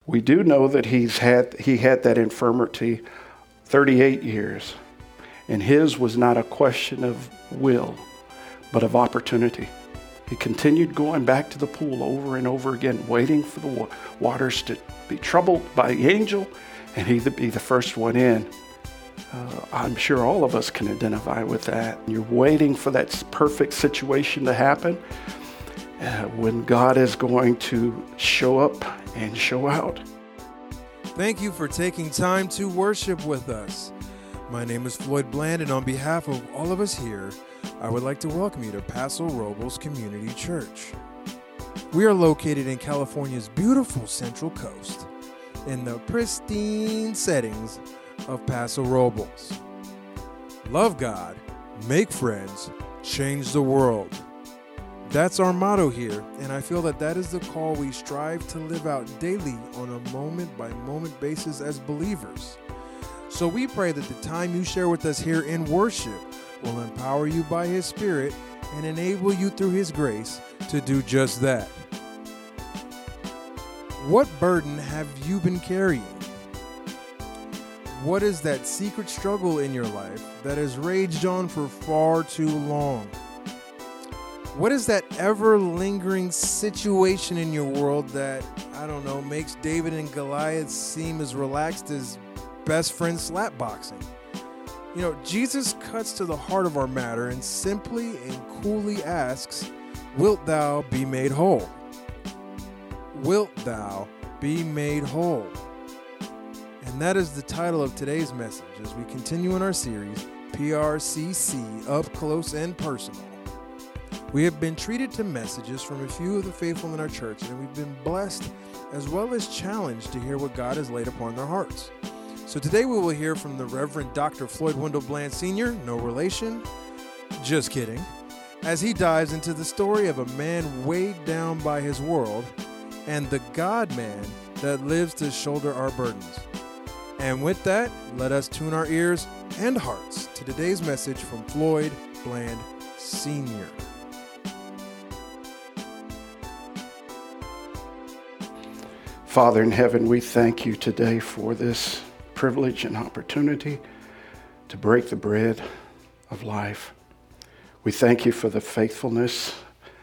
We do know that he had that infirmity 38 years, and his was not a question of will, but of opportunity. He continued going back to the pool over and over again, waiting for the waters to be troubled by the angel, and he to be the first one in. I'm sure all of us can identify with that. You're waiting for that perfect situation to happen when God is going to show up and show out. Thank you for taking time to worship with us. My name is Floyd Bland, and on behalf of all of us here, I would like to welcome you to Paso Robles Community Church. We are located in California's beautiful Central Coast in the pristine settings of Paso Robles. Love God, make friends, change the world. That's our motto here, and I feel that is the call we strive to live out daily on a moment-by-moment basis as believers. So we pray that the time you share with us here in worship will empower you by His Spirit and enable you through His grace to do just that. What burden have you been carrying? What is that secret struggle in your life that has raged on for far too long? What is that ever-lingering situation in your world that, makes David and Goliath seem as relaxed as best friend slapboxing? Jesus cuts to the heart of our matter and simply and coolly asks, "Wilt thou be made whole? Wilt thou be made whole?" And that is the title of today's message as we continue in our series, PRCC, Up Close and Personal. We have been treated to messages from a few of the faithful in our church, and we've been blessed as well as challenged to hear what God has laid upon their hearts. So today we will hear from the Reverend Dr. Floyd Wendell Bland Sr., no relation, just kidding, as he dives into the story of a man weighed down by his world and the God-man that lives to shoulder our burdens. And with that, let us tune our ears and hearts to today's message from Floyd Bland Sr. Father in heaven, we thank you today for this privilege and opportunity to break the bread of life. We thank you for the faithfulness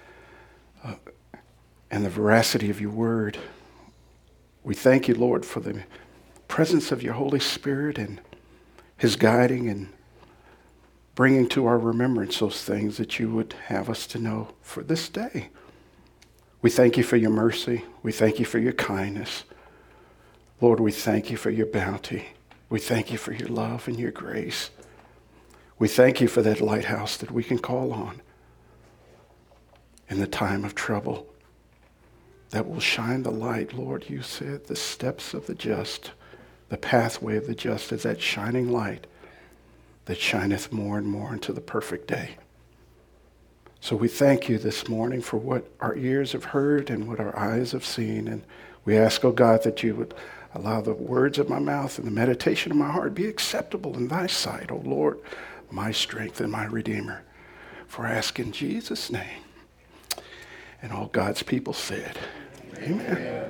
and the veracity of your word. We thank you, Lord, for the presence of your Holy Spirit and his guiding and bringing to our remembrance those things that you would have us to know for this day. We thank you for your mercy. We thank you for your kindness. Lord, we thank you for your bounty. We thank you for your love and your grace. We thank you for that lighthouse that we can call on in the time of trouble that will shine the light. Lord, you said the steps of the just, the pathway of the just is that shining light that shineth more and more into the perfect day. So we thank you this morning for what our ears have heard and what our eyes have seen. And we ask, oh God, that you would allow the words of my mouth and the meditation of my heart be acceptable in thy sight, O Lord, my strength and my Redeemer. For I ask in Jesus' name. And all God's people said, Amen.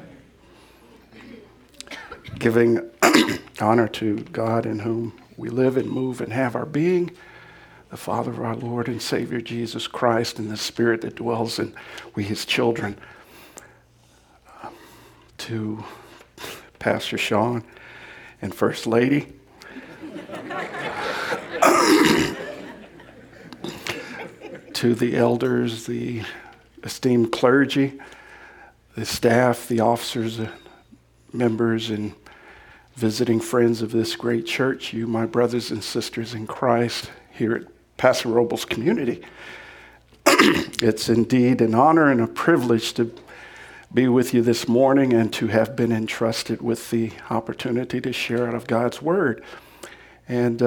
Giving honor to God in whom we live and move and have our being, the Father of our Lord and Savior Jesus Christ, and the Spirit that dwells in we his children. To Pastor Sean and First Lady. To the elders, the esteemed clergy, the staff, the officers, members, and visiting friends of this great church, you, my brothers and sisters in Christ, here at Paso Robles Community. It's indeed an honor and a privilege to be with you this morning and to have been entrusted with the opportunity to share out of God's Word. And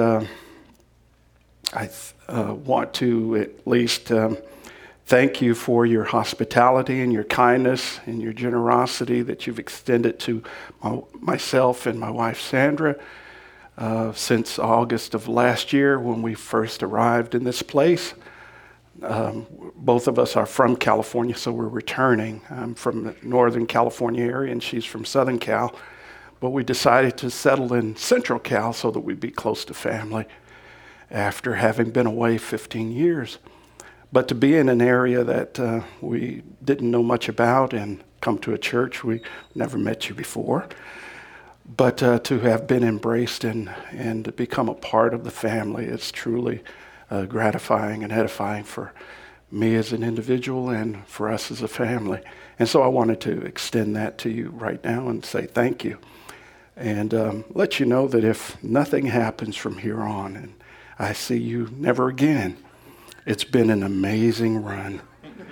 I want to at least thank you for your hospitality and your kindness and your generosity that you've extended to myself and my wife Sandra since August of last year when we first arrived in this place. Both of us are from California, so we're returning. I'm from the Northern California area, and she's from Southern Cal. But we decided to settle in Central Cal so that we'd be close to family after having been away 15 years. But to be in an area that we didn't know much about and come to a church, we never met you before, but to have been embraced and to become a part of the family, it's truly gratifying and edifying for me as an individual and for us as a family. And so I wanted to extend that to you right now and say thank you. And let you know that if nothing happens from here on and I see you never again, it's been an amazing run.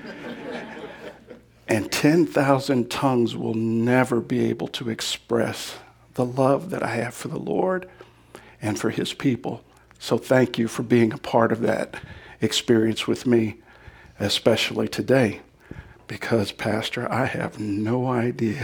And 10,000 tongues will never be able to express the love that I have for the Lord and for his people. So thank you for being a part of that experience with me, especially today, because, Pastor, I have no idea.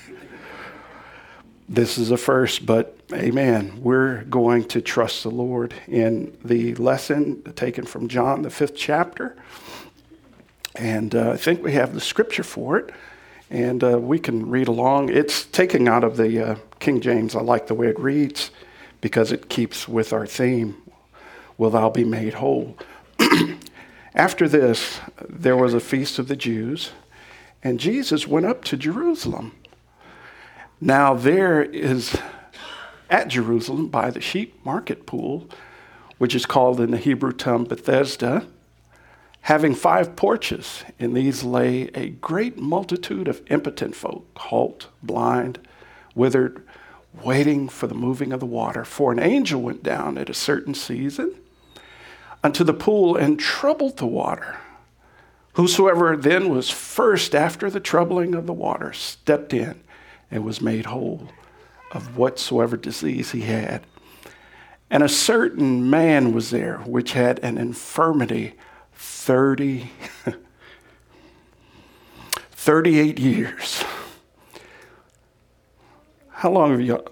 This is a first, but amen. We're going to trust the Lord in the lesson taken from John, the 5th chapter. And I think we have the scripture for it, and we can read along. It's taken out of the King James. I like the way it reads because it keeps with our theme, will thou be made whole. After this, there was a feast of the Jews, and Jesus went up to Jerusalem. Now there is at Jerusalem by the sheep market pool, which is called in the Hebrew tongue Bethesda, having 5 porches. In these lay a great multitude of impotent folk, halt, blind, withered, waiting for the moving of the water. For an angel went down at a certain season unto the pool and troubled the water. Whosoever then was first after the troubling of the water stepped in and was made whole of whatsoever disease he had. And a certain man was there which had an infirmity 38 years. How long have you?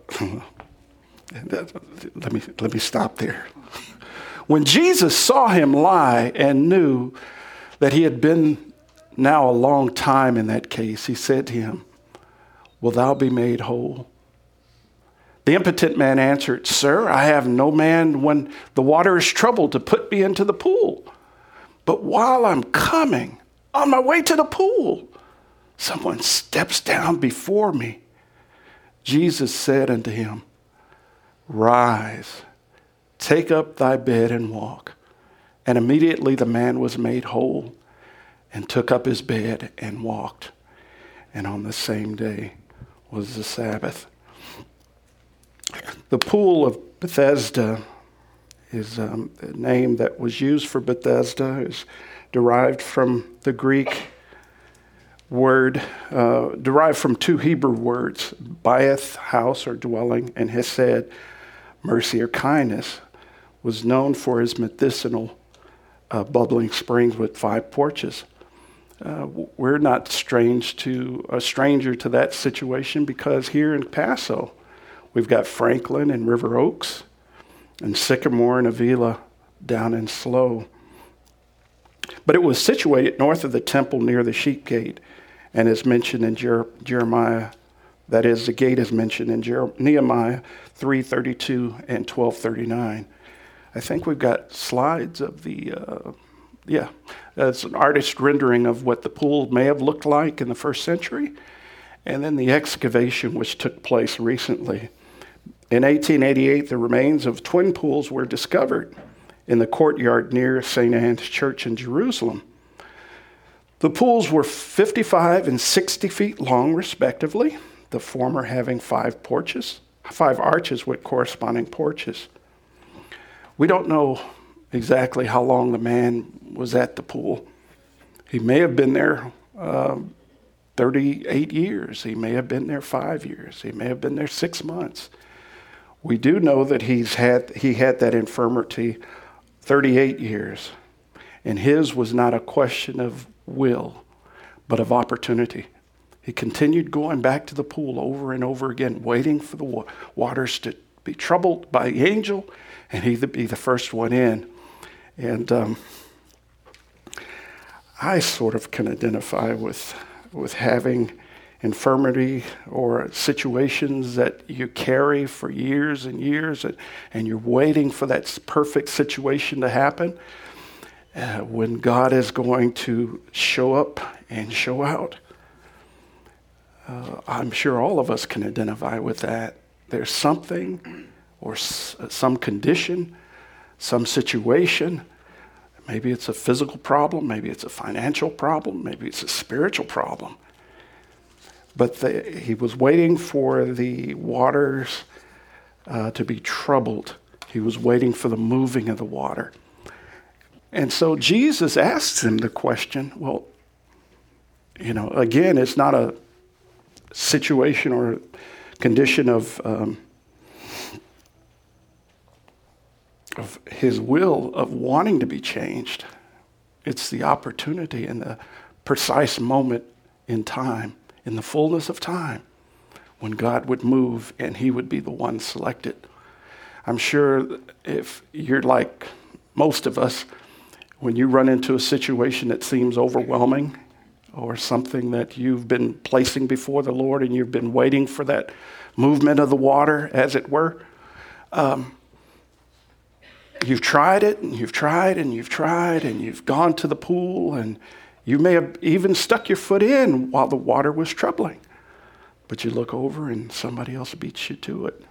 Let me stop there. When Jesus saw him lie and knew that he had been now a long time in that case, he said to him, will thou be made whole? The impotent man answered, Sir, I have no man when the water is troubled to put me into the pool. But while I'm coming on my way to the pool, someone steps down before me. Jesus said unto him, Rise, take up thy bed and walk. And immediately the man was made whole and took up his bed and walked. And on the same day was the Sabbath. The pool of Bethesda is a name that was used for Bethesda. Is derived from the Greek word, derived from 2 Hebrew words, Baeth, house or dwelling, and Hesed, mercy or kindness, was known for his medicinal bubbling springs with 5 porches. We're not a stranger to that situation, because here in Paso, we've got Franklin and River Oaks and Sycamore and Avila down in Slow. But it was situated north of the temple near the sheep gate, and is mentioned in Jeremiah. That is, the gate is mentioned in Nehemiah 3:32 and 12:39. I think we've got slides of it's an artist rendering of what the pool may have looked like in the 1st century, and then the excavation which took place recently. In 1888, the remains of twin pools were discovered in the courtyard near St. Anne's Church in Jerusalem. The pools were 55 and 60 feet long, respectively, the former having 5 arches with corresponding porches. We don't know exactly how long the man was at the pool. He may have been there 38 years. He may have been there 5 years. He may have been there 6 months. We do know that he had that infirmity 38 years. And his was not a question of will, but of opportunity. He continued going back to the pool over and over again, waiting for the waters to be troubled by the angel, and he to be the first one in. And I sort of can identify with having infirmity or situations that you carry for years and years, and you're waiting for that perfect situation to happen when God is going to show up and show out. I'm sure all of us can identify with that. There's something or some condition, some situation. Maybe it's a physical problem, maybe it's a financial problem, maybe it's a spiritual problem. But he was waiting for the waters to be troubled. He was waiting for the moving of the water. And so Jesus asks him the question, well, again, it's not a situation or condition of his will of wanting to be changed. It's the opportunity and the precise moment in time, in the fullness of time, when God would move and he would be the one selected. I'm sure if you're like most of us, when you run into a situation that seems overwhelming or something that you've been placing before the Lord and you've been waiting for that movement of the water, as it were, you've tried it and you've tried and you've tried and you've gone to the pool and you may have even stuck your foot in while the water was troubling, but you look over and somebody else beats you to it.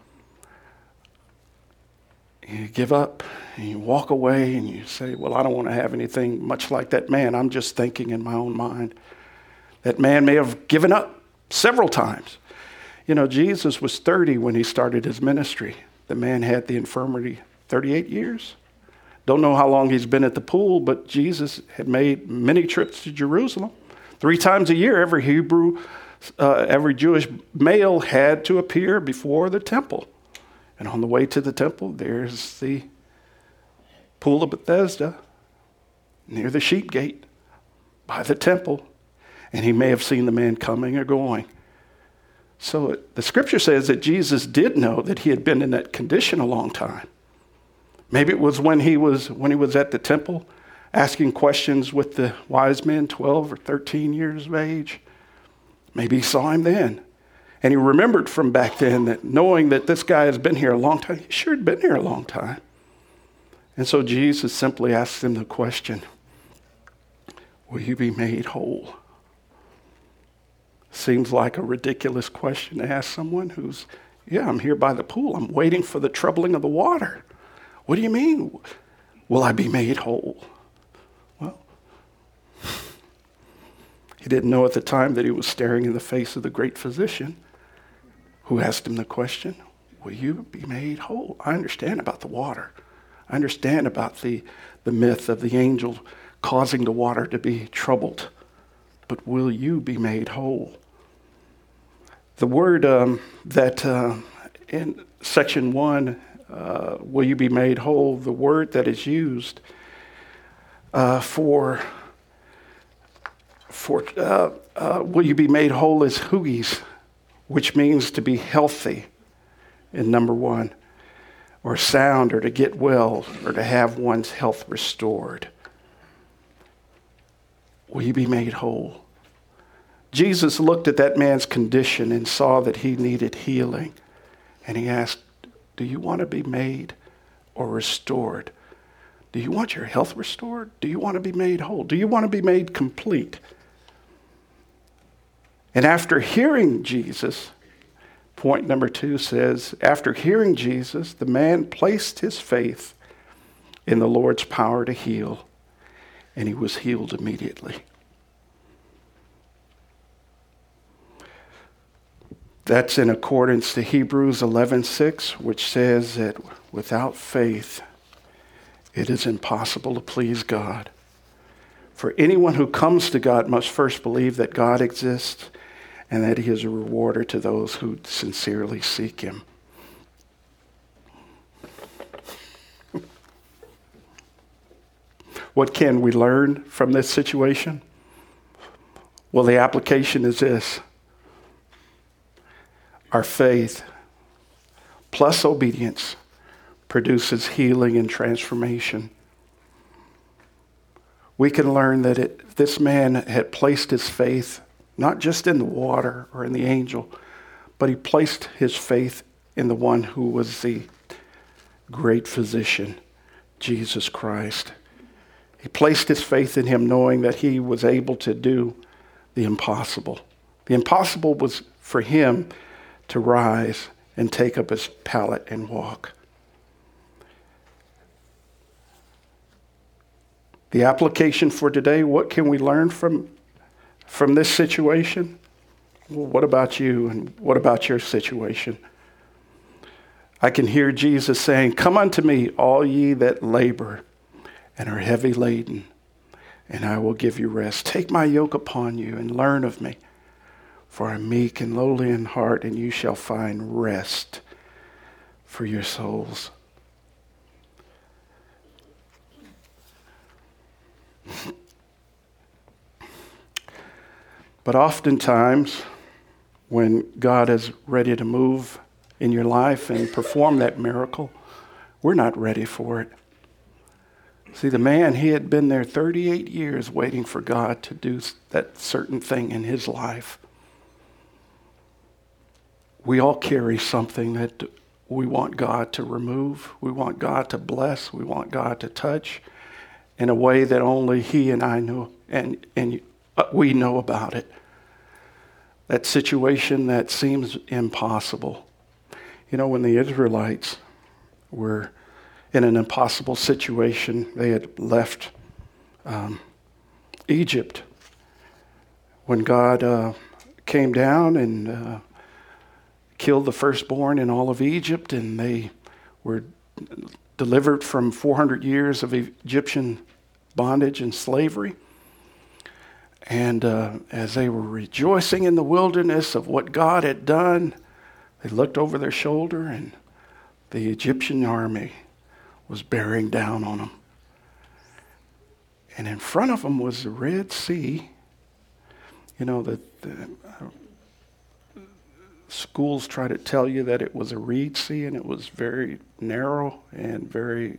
You give up and you walk away and you say, well, I don't want to have anything much like that man. I'm just thinking in my own mind. That man may have given up several times. Jesus was 30 when he started his ministry. The man had the infirmity 38 years. Don't know how long he's been at the pool, but Jesus had made many trips to Jerusalem. 3 times a year, every Jewish male had to appear before the temple. And on the way to the temple, there's the pool of Bethesda near the sheep gate by the temple. And he may have seen the man coming or going. So the scripture says that Jesus did know that he had been in that condition a long time. Maybe it was when he was at the temple asking questions with the wise men, 12 or 13 years of age. Maybe he saw him then. And he remembered from back then that knowing that this guy has been here a long time, he sure had been here a long time. And so Jesus simply asked him the question, will you be made whole? Seems like a ridiculous question to ask someone who's, I'm here by the pool. I'm waiting for the troubling of the water. What do you mean? Will I be made whole? Well, he didn't know at the time that he was staring in the face of the great physician who asked him the question, will you be made whole? I understand about the water. I understand about the myth of the angel causing the water to be troubled. But will you be made whole? The word that in section 1, will you be made whole? The word that is used for will you be made whole is hugis, which means to be healthy in number 1, or sound, or to get well, or to have one's health restored. Will you be made whole? Jesus looked at that man's condition and saw that he needed healing. And he asked, do you want to be made or restored? Do you want your health restored? Do you want to be made whole? Do you want to be made complete? And after hearing Jesus, point number 2 says, after hearing Jesus, the man placed his faith in the Lord's power to heal, and he was healed immediately. That's in accordance to Hebrews 11:6, which says that without faith, it is impossible to please God. For anyone who comes to God must first believe that God exists and that he is a rewarder to those who sincerely seek him. What can we learn from this situation? Well, the application is this. Our faith plus obedience produces healing and transformation. we can learn that this man had placed his faith not just in the water or in the angel, but he placed his faith in the one who was the great physician, Jesus Christ. He placed his faith in him knowing that he was able to do the impossible. The impossible was for him to rise and take up his pallet and walk. The application for today, what can we learn from this situation? Well, what about you and what about your situation? I can hear Jesus saying, "Come unto me, all ye that labor and are heavy laden, and I will give you rest. Take my yoke upon you and learn of me, for I am meek and lowly in heart, and you shall find rest for your souls." But oftentimes, when God is ready to move in your life and perform that miracle, we're not ready for it. See, the man, he had been there 38 years waiting for God to do that certain thing in his life. We all carry something that we want God to remove. We want God to bless. We want God to touch in a way that only he and I know, and we know about it. That situation that seems impossible. You know, when the Israelites were in an impossible situation, they had left Egypt. When God came down and killed the firstborn in all of Egypt, and they were delivered from 400 years of Egyptian bondage and slavery. And as they were rejoicing in the wilderness of what God had done, they looked over their shoulder and the Egyptian army was bearing down on them. And in front of them was the Red Sea. You know, the schools try to tell you that it was a reed sea, and it was very narrow and very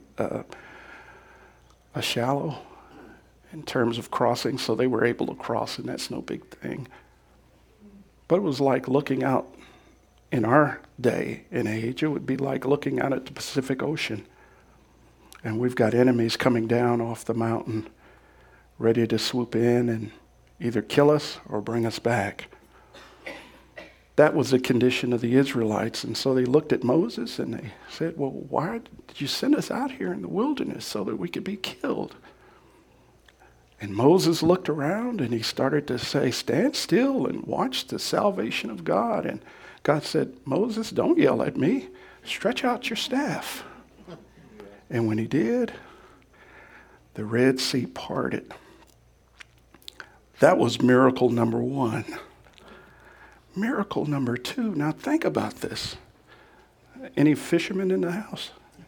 shallow in terms of crossing, so they were able to cross, and that's no big thing. But it was like looking out in our day and age, it would be like looking out at the Pacific Ocean. And we've got enemies coming down off the mountain, ready to swoop in and either kill us or bring us back. That was the condition of the Israelites. And so they looked at Moses and they said, "Well, why did you send us out here in the wilderness so that we could be killed?" And Moses looked around and he started to say, "Stand still and watch the salvation of God." And God said, "Moses, don't yell at me. Stretch out your staff." And when he did, the Red Sea parted. That was miracle number one. Miracle number two. Now think about this. Any fishermen in the house?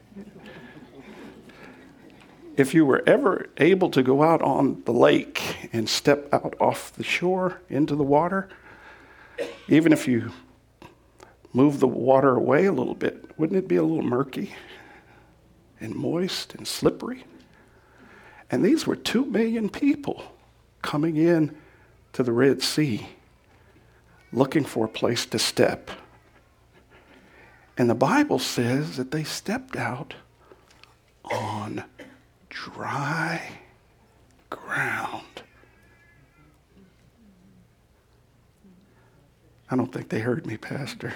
If you were ever able to go out on the lake and step out off the shore into the water, even if you move the water away a little bit, wouldn't it be a little murky and moist and slippery? And these were 2 million people coming in to the Red Sea, looking for a place to step. And the Bible says that they stepped out on dry ground. I don't think they heard me, Pastor.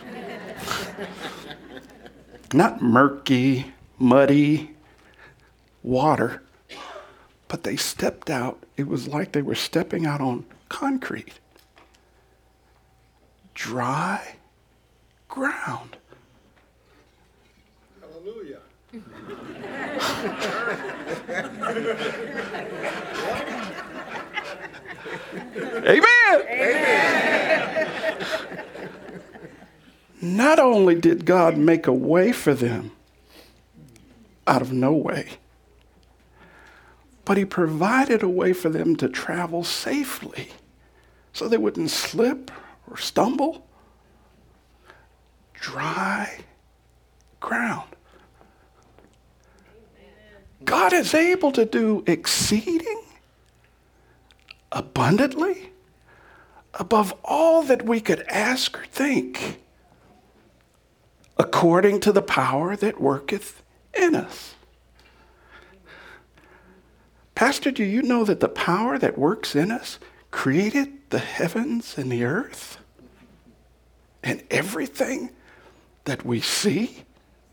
Not murky, muddy water, but they stepped out. It was like they were stepping out on concrete. Dry ground. Hallelujah. Amen. Amen. Not only did God make a way for them out of no way, but he provided a way for them to travel safely so they wouldn't slip or stumble. Dry ground. God is able to do exceeding abundantly above all that we could ask or think, according to the power that worketh in us. Pastor, do you know that the power that works in us created the heavens and the earth and everything that we see?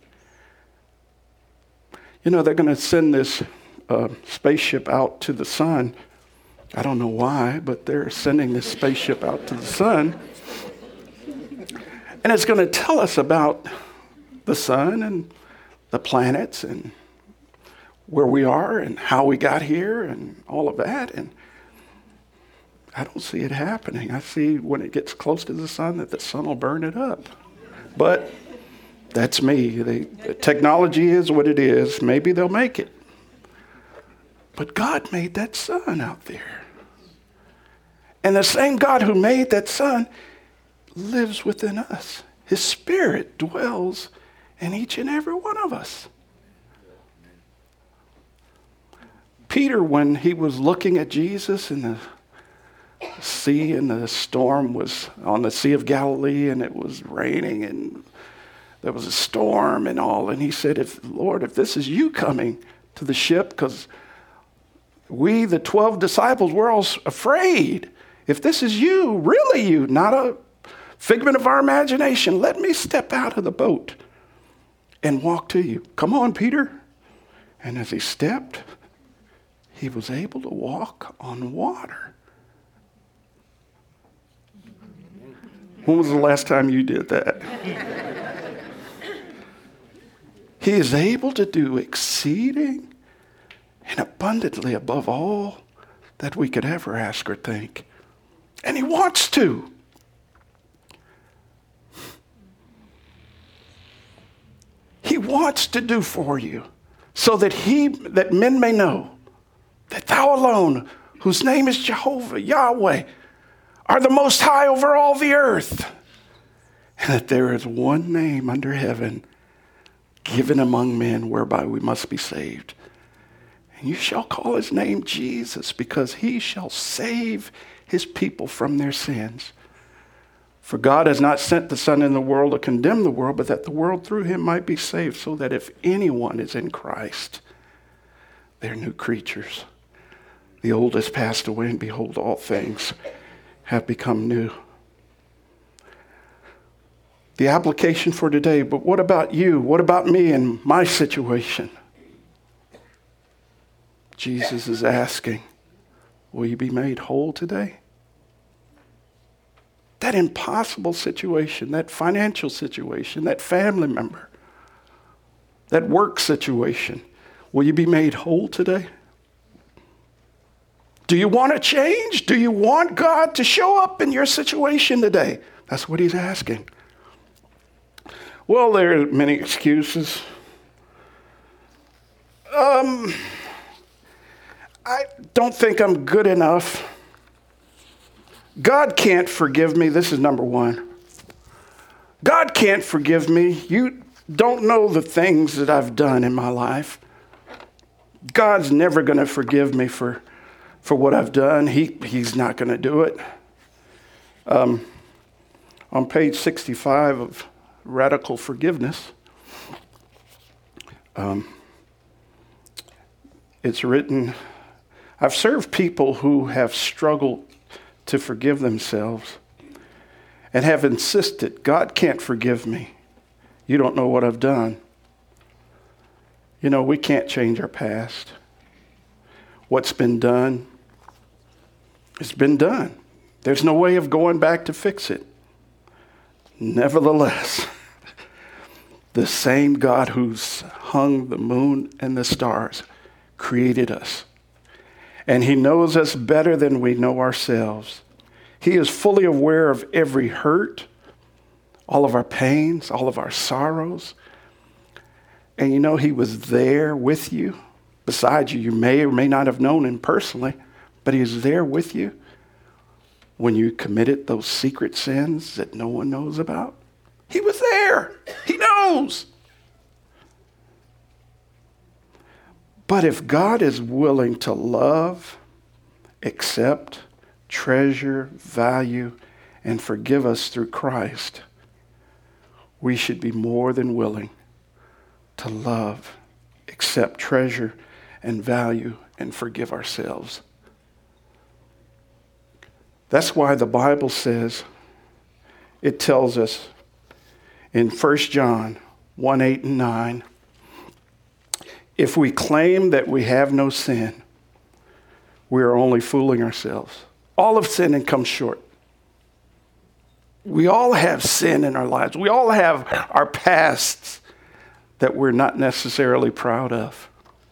You know, they're going to send this spaceship out to the sun. I don't know why, but they're sending this spaceship out to the sun. And it's going to tell us about the sun and the planets and where we are and how we got here and all of that. And I don't see it happening. I see when it gets close to the sun that the sun will burn it up. But that's me. The technology is what it is. Maybe they'll make it. But God made that sun out there. And the same God who made that sun lives within us. His Spirit dwells in each and every one of us. Peter, when he was looking at Jesus in the sea and the storm was on the Sea of Galilee and it was raining and there was a storm and all, and he said, Lord, if this is you coming to the ship, because we, the 12 disciples, we're all afraid. If this is you, really you, not a figment of our imagination, let me step out of the boat and walk to you. Come on, Peter. And as he stepped, he was able to walk on water. When was the last time you did that? He is able to do exceeding and abundantly above all that we could ever ask or think. And he wants to. He wants to do for you so that men may know that thou alone, whose name is Jehovah, Yahweh, are the most high over all the earth, and that there is one name under heaven given among men whereby we must be saved. And you shall call his name Jesus, because he shall save his people from their sins. For God has not sent the Son in the world to condemn the world, but that the world through him might be saved, so that if anyone is in Christ, they're new creatures. The old has passed away, and behold, all things have become new. The application for today, but what about you? What about me and my situation? Jesus is asking, will you be made whole today? That impossible situation, that financial situation, that family member, that work situation, will you be made whole today? Do you want to change? Do you want God to show up in your situation today? That's what he's asking. Well, there are many excuses. I don't think I'm good enough. God can't forgive me. This is number one. God can't forgive me. You don't know the things that I've done in my life. God's never going to forgive me for what I've done. He's not going to do it. On page 65 of Radical Forgiveness, it's written, I've served people who have struggled to forgive themselves and have insisted, God can't forgive me. You don't know what I've done. You know, we can't change our past. What's been done, it's been done. There's no way of going back to fix it. Nevertheless, the same God who's hung the moon and the stars created us. And he knows us better than we know ourselves. He is fully aware of every hurt, all of our pains, all of our sorrows. And you know, he was there with you, beside you. You may or may not have known him personally, but he is there with you when you committed those secret sins that no one knows about. He was there. He knows. But if God is willing to love, accept, treasure, value, and forgive us through Christ, we should be more than willing to love, accept, treasure, and value, and forgive ourselves. That's why the Bible says, it tells us in 1 John 1, 8 and 9, if we claim that we have no sin, we are only fooling ourselves. All have sinned and come short. We all have sin in our lives. We all have our pasts that we're not necessarily proud of.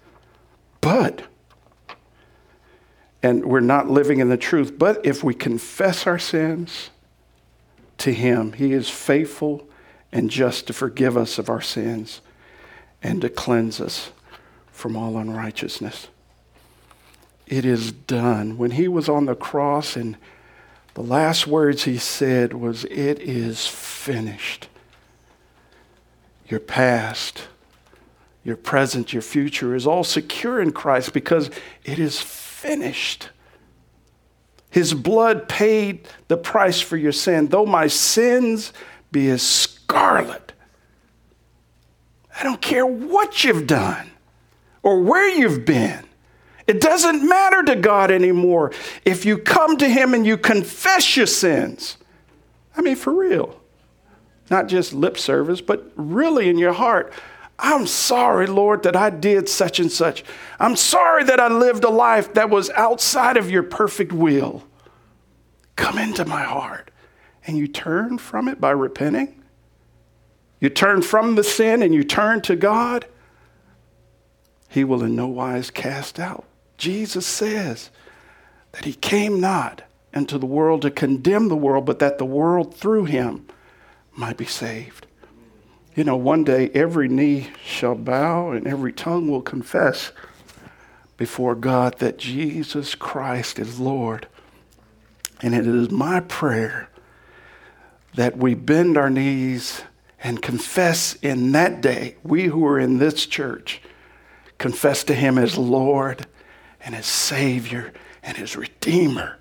And we're not living in the truth. But if we confess our sins to him, he is faithful and just to forgive us of our sins and to cleanse us from all unrighteousness. It is done. When he was on the cross, and the last words he said was, "It is finished." Your past, your present, your future is all secure in Christ because it is finished. His blood paid the price for your sin. Though my sins be as scarlet, I don't care what you've done or where you've been. It doesn't matter to God anymore if you come to him and you confess your sins. I mean, for real. Not just lip service, but really in your heart. I'm sorry, Lord, that I did such and such. I'm sorry that I lived a life that was outside of your perfect will. Come into my heart. And you turn from it by repenting. You turn from the sin and you turn to God. He will in no wise cast out. Jesus says that he came not into the world to condemn the world, but that the world through him might be saved. You know, one day every knee shall bow and every tongue will confess before God that Jesus Christ is Lord. And it is my prayer that we bend our knees and confess in that day, we who are in this church, confess to him as Lord and as Savior and as Redeemer.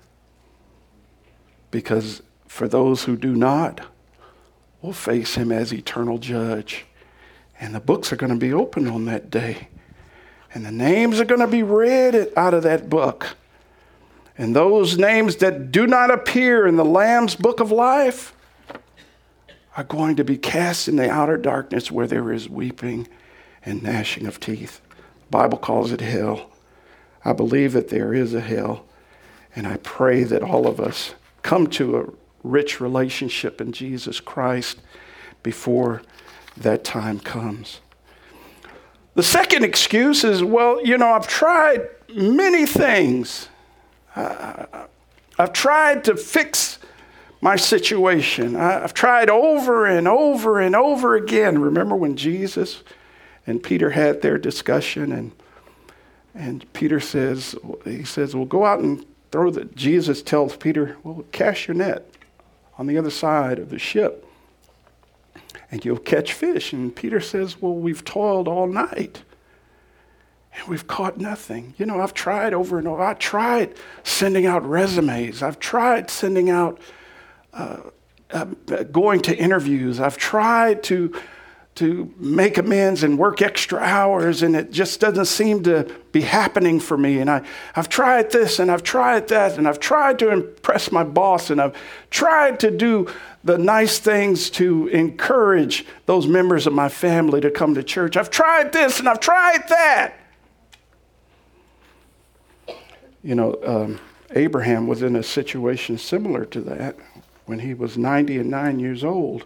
Because for those who do not, we'll face him as eternal judge. And the books are going to be opened on that day. And the names are going to be read out of that book. And those names that do not appear in the Lamb's book of life are going to be cast in the outer darkness where there is weeping and gnashing of teeth. The Bible calls it hell. I believe that there is a hell. And I pray that all of us come to a rich relationship in Jesus Christ before that time comes. The second excuse is, well, you know, I've tried many things. I've tried to fix my situation. I've tried over and over and over again. Remember when Jesus and Peter had their discussion, and Peter says, well, go out and throw the, Jesus tells Peter, well, cast your net on the other side of the ship and you'll catch fish. And Peter says, well, we've toiled all night and we've caught nothing. You know, I've tried over and over. I tried sending out resumes. I've tried sending out, going to interviews. I've tried to make amends and work extra hours, and it just doesn't seem to be happening for me. And I've tried this, and I've tried that, and I've tried to impress my boss, and I've tried to do the nice things to encourage those members of my family to come to church. I've tried this, and I've tried that. You know, Abraham was in a situation similar to that when he was 99 years old.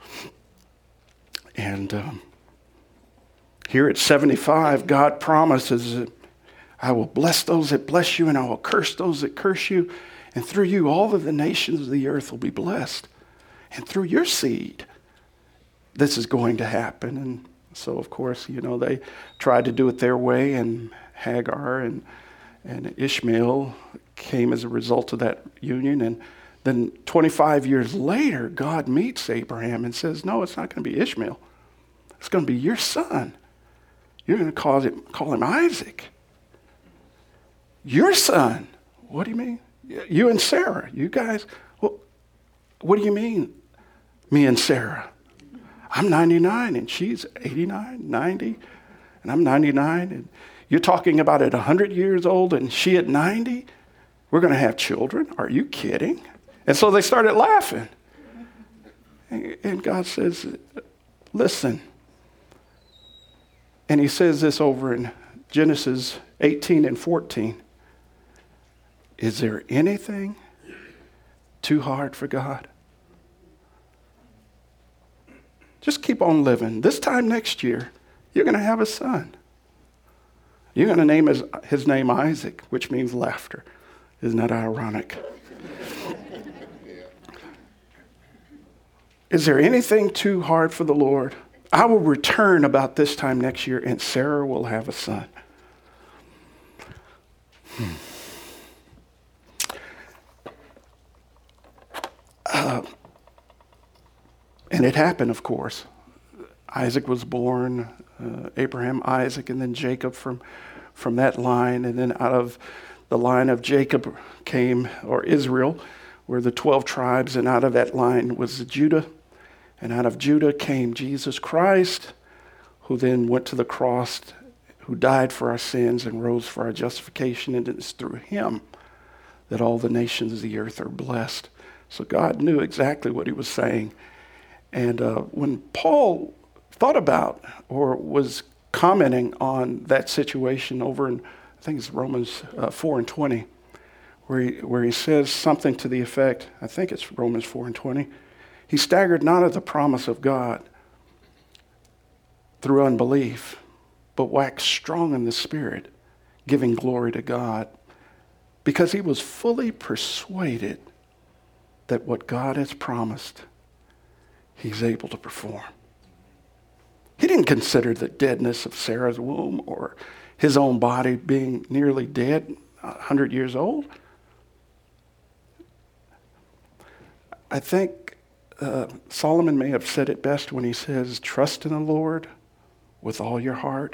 And here at 75, God promises that I will bless those that bless you and I will curse those that curse you. And through you, all of the nations of the earth will be blessed. And through your seed, this is going to happen. And so, of course, you know, they tried to do it their way, and Hagar and Ishmael came as a result of that union. And then 25 years later, God meets Abraham and says, no, it's not going to be Ishmael. It's going to be your son. You're going to call him Isaac. Your son. What do you mean? You and Sarah, you guys, well, what do you mean, me and Sarah? I'm 99 and she's 89, 90, and I'm 99. And you're talking about at 100 years old and she at 90? We're going to have children? Are you kidding? And so they started laughing. And God says, listen. And he says this over in Genesis 18 and 14. Is there anything too hard for God? Just keep on living. This time next year, you're going to have a son. You're going to name his name Isaac, which means laughter. Isn't that ironic? Is there anything too hard for the Lord? I will return about this time next year, and Sarah will have a son. And it happened, of course. Isaac was born, Abraham, Isaac, and then Jacob from that line. And then out of the line of Jacob came, or Israel, were the 12 tribes. And out of that line was Judah. And out of Judah came Jesus Christ, who then went to the cross, who died for our sins and rose for our justification. And it's through him that all the nations of the earth are blessed. So God knew exactly what he was saying. And when Paul thought about or was commenting on that situation over in, I think it's Romans 4 and 20, where he says something to the effect, I think it's Romans 4 and 20, he staggered not at the promise of God through unbelief, but waxed strong in the Spirit, giving glory to God, because he was fully persuaded that what God has promised, he's able to perform. He didn't consider the deadness of Sarah's womb or his own body being nearly dead, 100 years old. I think Solomon may have said it best when he says, trust in the Lord with all your heart.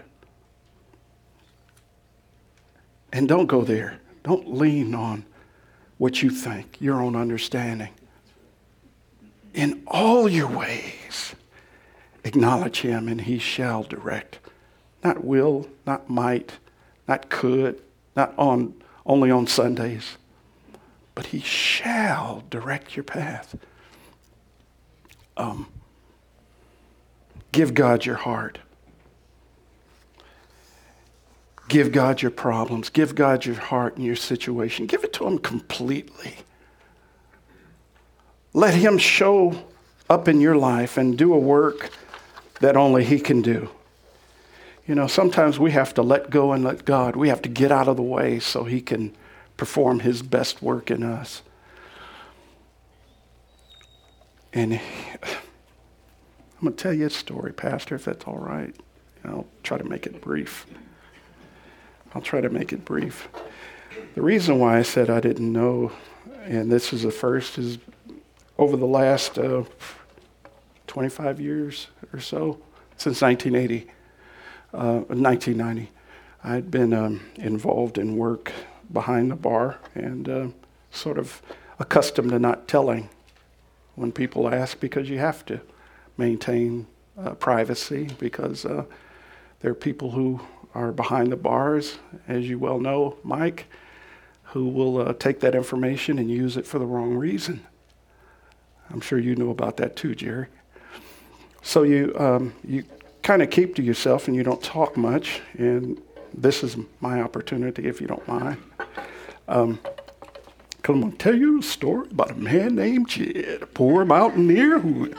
And don't go there. Don't lean on what you think, your own understanding. In all your ways, acknowledge him and he shall direct. Not will, not might, not could, not only on Sundays, but he shall direct your path. Give God your heart. Give God your problems. Give God your heart and your situation. Give it to him completely. Let him show up in your life and do a work that only he can do. You know, sometimes we have to let go and let God. We have to get out of the way so he can perform his best work in us. And I'm going to tell you a story, Pastor, if that's all right. I'll try to make it brief. The reason why I said I didn't know, and this is the first, is over the last 25 years or so, since 1990, I'd been involved in work behind the bar and sort of accustomed to not telling when people ask, because you have to maintain privacy, because there are people who are behind the bars, as you well know, Mike, who will take that information and use it for the wrong reason. I'm sure you know about that too, Jerry. So you kind of keep to yourself and you don't talk much, and this is my opportunity, if you don't mind. Because I'm going to tell you a story about a man named Jed, a poor mountaineer who...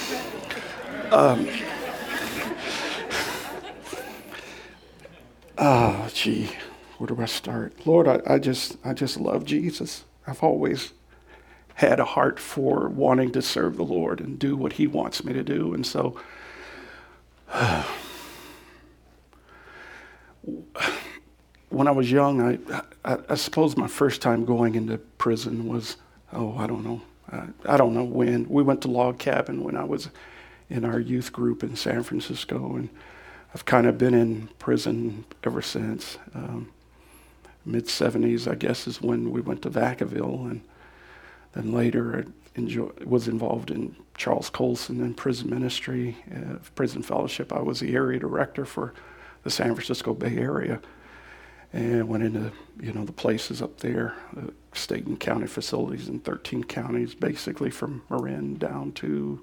where do I start? Lord, I just love Jesus. I've always had a heart for wanting to serve the Lord and do what he wants me to do. And so when I was young, I suppose my first time going into prison was, I don't know when. We went to Log Cabin when I was in our youth group in San Francisco, and I've kind of been in prison ever since. Mid-70s, I guess, is when we went to Vacaville, and then later was involved in Charles Colson and prison ministry, prison fellowship. I was the area director for the San Francisco Bay Area, and went into the places up there, state and county facilities in 13 counties, basically from Marin down to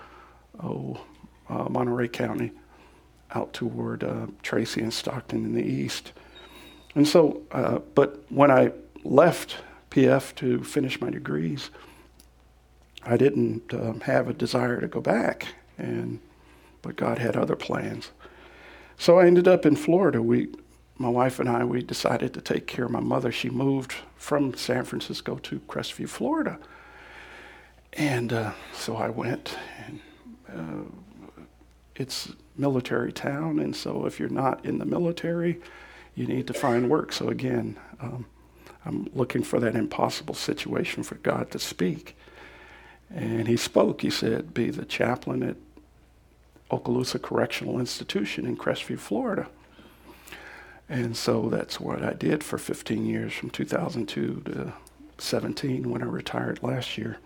Monterey County, out toward Tracy and Stockton in the east. And so, but when I left PF to finish my degrees, I didn't have a desire to go back, but God had other plans. So I ended up in Florida. My wife and I, we decided to take care of my mother. She moved from San Francisco to Crestview, Florida. And so I went, and it's a military town, and so if you're not in the military, you need to find work. So again, I'm looking for that impossible situation for God to speak. And he spoke. He said, be the chaplain at Okaloosa Correctional Institution in Crestview, Florida. And so that's what I did for 15 years, from 2002 to 17, when I retired last year.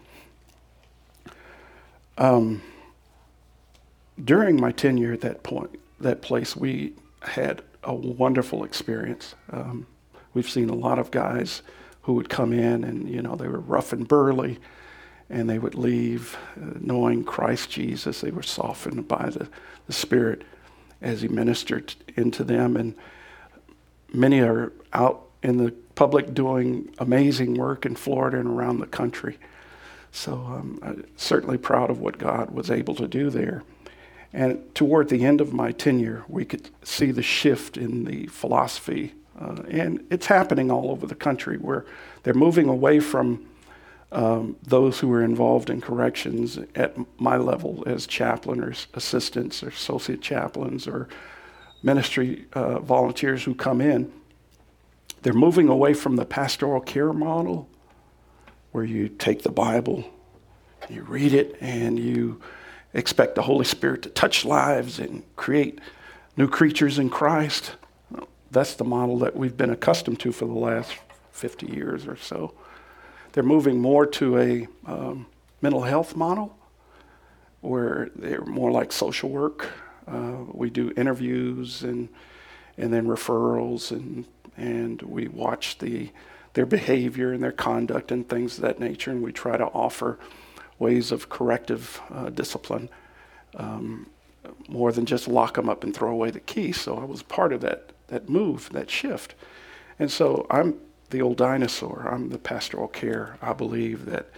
During my tenure at that place, we had a wonderful experience. We've seen a lot of guys who would come in and, they were rough and burly, and they would leave knowing Christ Jesus. They were softened by the Spirit as he ministered into them. And many are out in the public doing amazing work in Florida and around the country. So I'm certainly proud of what God was able to do there. And toward the end of my tenure, we could see the shift in the philosophy. And it's happening all over the country, where they're moving away from those who were involved in corrections at my level as chaplain or assistants or associate chaplains or ministry volunteers who come in. They're moving away from the pastoral care model, where you take the Bible, you read it, and you expect the Holy Spirit to touch lives and create new creatures in Christ. Well, that's the model that we've been accustomed to for the last 50 years or so. They're moving more to a mental health model, where they're more like social work. We do interviews and then referrals, and we watch their behavior and their conduct and things of that nature, and we try to offer ways of corrective discipline, more than just lock them up and throw away the key. So I was part of that move, that shift. And so I'm the old dinosaur. I'm the pastoral care. I believe that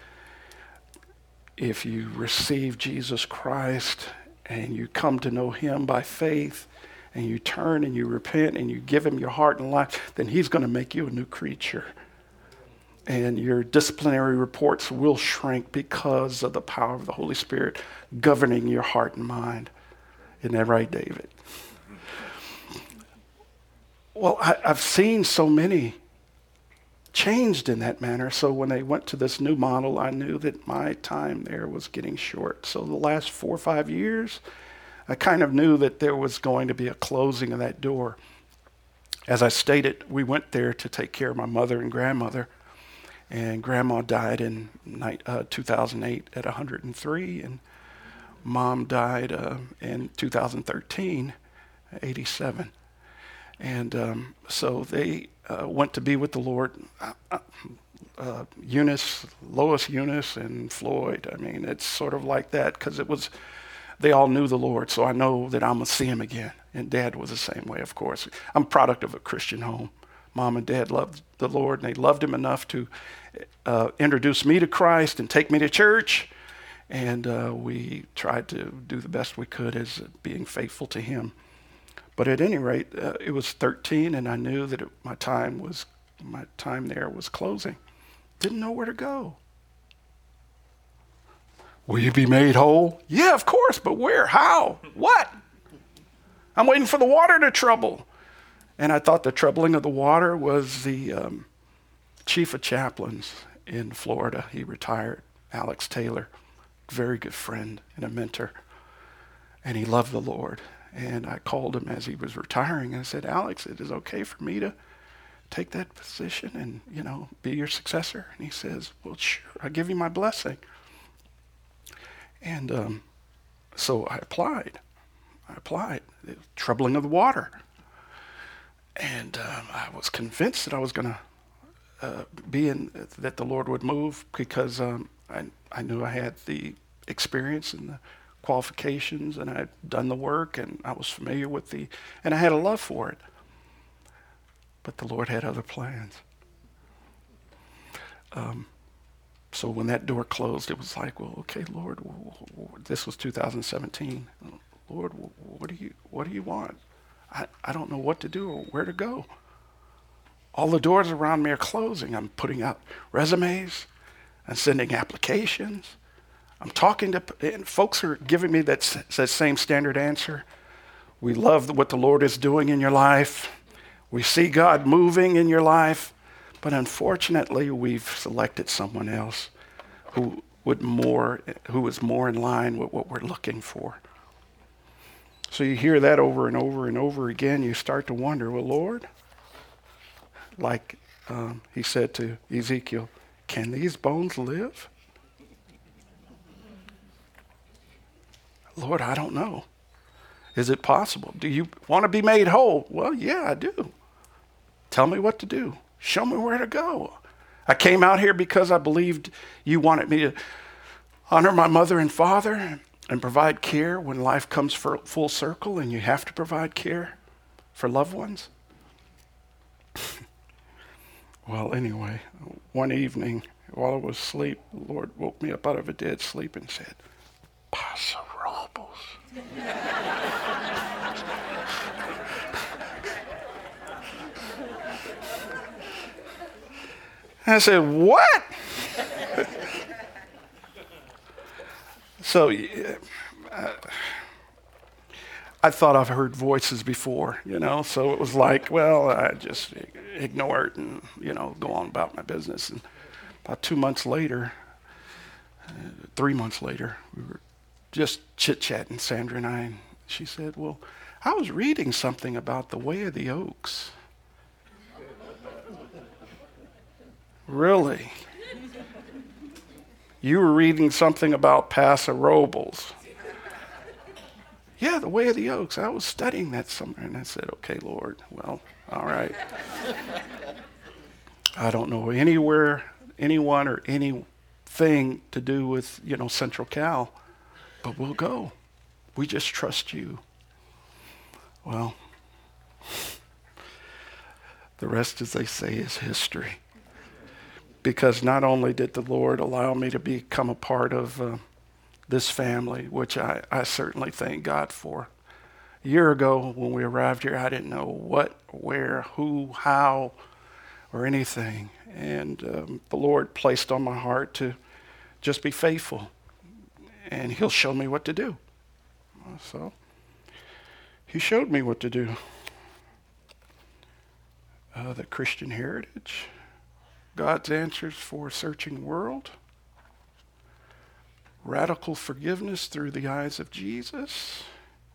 if you receive Jesus Christ and you come to know him by faith, and you turn and you repent and you give him your heart and life, then he's going to make you a new creature. And your disciplinary reports will shrink because of the power of the Holy Spirit governing your heart and mind. Isn't that right, David? Well, I've seen so many changed in that manner. So when they went to this new model, I knew that my time there was getting short. So the last 4 or 5 years, I kind of knew that there was going to be a closing of that door. As I stated, we went there to take care of my mother and grandmother. And Grandma died in 2008 at 103, and Mom died in 2013, 87. And so they went to be with the Lord. Lois Eunice and Floyd. I mean, it's sort of like that, because they all knew the Lord, so I know that I'm going to see him again. And Dad was the same way, of course. I'm a product of a Christian home. Mom and Dad loved the Lord, and they loved him enough to introduce me to Christ and take me to church. And we tried to do the best we could as being faithful to him. But at any rate, it was 13, and I knew that my time there was closing. Didn't know where to go. Will you be made whole? Yeah, of course, but where? How? What? I'm waiting for the water to trouble. And I thought the troubling of the water was the chief of chaplains in Florida. He retired, Alex Taylor, very good friend and a mentor. And he loved the Lord. And I called him as he was retiring, and I said, Alex, it is okay for me to take that position and, be your successor? And he says, well, sure, I'll give you my blessing. And so I applied. The troubling of the water. And I was convinced that I was going to that the Lord would move because I knew I had the experience and the qualifications, and I had done the work, and I was familiar with and I had a love for it. But the Lord had other plans. So when that door closed, it was like, well, okay, Lord, this was 2017. Lord, what do you want? I don't know what to do or where to go. All the doors around me are closing. I'm putting out resumes. I'm sending applications. I'm talking to, and folks are giving me that same standard answer. We love what the Lord is doing in your life. We see God moving in your life. But unfortunately, we've selected someone else who is more in line with what we're looking for. So you hear that over and over and over again. You start to wonder, well, Lord, like he said to Ezekiel, can these bones live? Lord, I don't know. Is it possible? Do you want to be made whole? Well, yeah, I do. Tell me what to do. Show me where to go. I came out here because I believed you wanted me to honor my mother and father and provide care when life comes full circle and you have to provide care for loved ones. Well, anyway, one evening while I was asleep, the Lord woke me up out of a dead sleep and said, Paso Robles. I said, what? So I thought I've heard voices before, so it was like, well, I just ignore it and, go on about my business. And about 2 months later, 3 months later, we were just chit-chatting, Sandra and I, and she said, well, I was reading something about the Way of the Oaks. Really? You were reading something about Paso Robles. Yeah, the Way of the Oaks. I was studying that somewhere. And I said, okay, Lord, well, all right. I don't know anyone or anything to do with, Central Cal, but we'll go. We just trust you. Well, the rest, as they say, is history. Because not only did the Lord allow me to become a part of this family, which I certainly thank God for. A year ago when we arrived here, I didn't know what, where, who, how, or anything. And the Lord placed on my heart to just be faithful. And he'll show me what to do. So he showed me what to do. The Christian heritage. God's answers for a searching world. Radical forgiveness through the eyes of Jesus.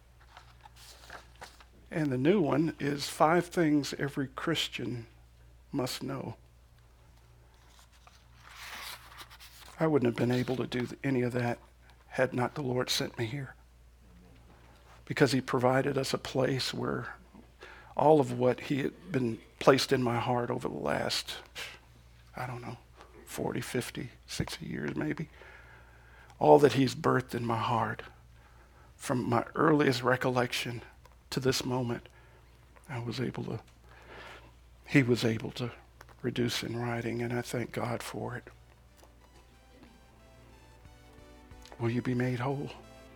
And the new one is 5 things every Christian must know. I wouldn't have been able to do any of that had not the Lord sent me here. Because he provided us a place where all of what he had been placed in my heart over the last 40, 50, 60 years maybe. All that he's birthed in my heart from my earliest recollection to this moment, he was able to reduce in writing, and I thank God for it. Will you be made whole?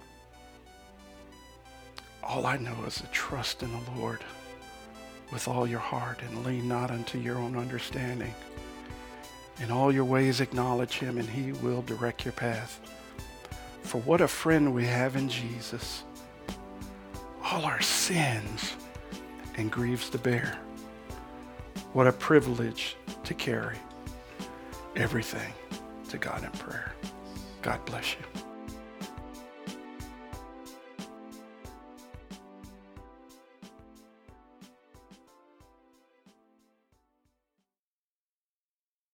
All I know is to trust in the Lord with all your heart and lean not unto your own understanding. In all your ways acknowledge him, and he will direct your path. For what a friend we have in Jesus. All our sins and griefs to bear. What a privilege to carry everything to God in prayer. God bless you.